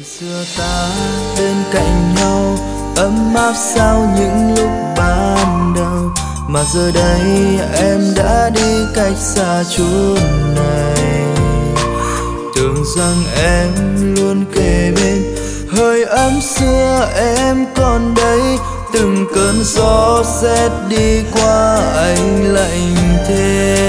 xưa ta bên cạnh nhau ấm áp sau những lúc ban đầu, mà giờ đây em đã đi cách xa chốn này. Tưởng rằng em luôn kề bên, hơi ấm xưa em còn đây. Từng cơn gió rét đi qua anh lạnh thêm.